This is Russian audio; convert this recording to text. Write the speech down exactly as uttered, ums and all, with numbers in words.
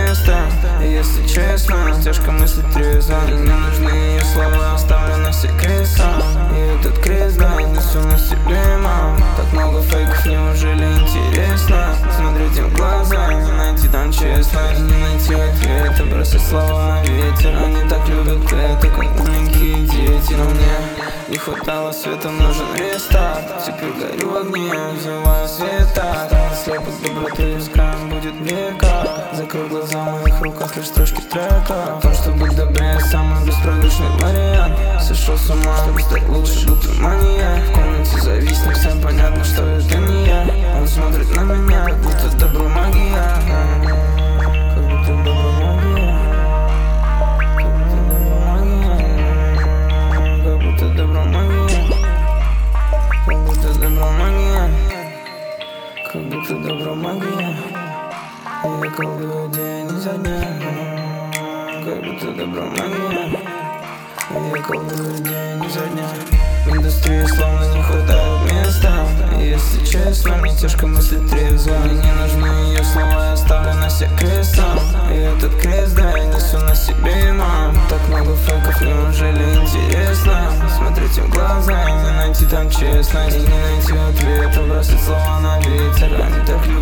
место. И если честно, тяжко мыслить трезво. И не нужны ее слова, оставлю на все креста. И этот крест, да, несу на себе, мам. Так много фейков, неужели интересно смотреть им в глаза и не найти там честно, и не найти ответа, бросать слова на ветер. Они так любят это, как маленькие дети. Но мне не хватало света, нужен рестарт. Теперь горю в огне, взываю света. Слепок доброты искаем будет века. Закрой глаза, в моих руках лишь строчки трека. О том, что быть добрее, самый беспроигрышный вариант. Сошел с ума, чтобы стать лучше, будто мания. В комнате зависник, всем понятно, что это не я. Он смотрит на меня, как будто добро магия. Как будто добро магия. Как будто добро магия. Как будто добро магия. Как будто добро магия. Я колдую день за днем. Как будто добро магия. Я колдую день за днем. В индустрии словно не хватает места. И если честно, мне тяжко мыслить трезво. Мне не нужны ее слова, я оставлю на все креста. И этот крест, да, я несу на себе, мам. Так много фейков, неужели интересно смотреть им в глаза и не найти там честность, и не найти ответа, бросить слова на ветер. Они так любят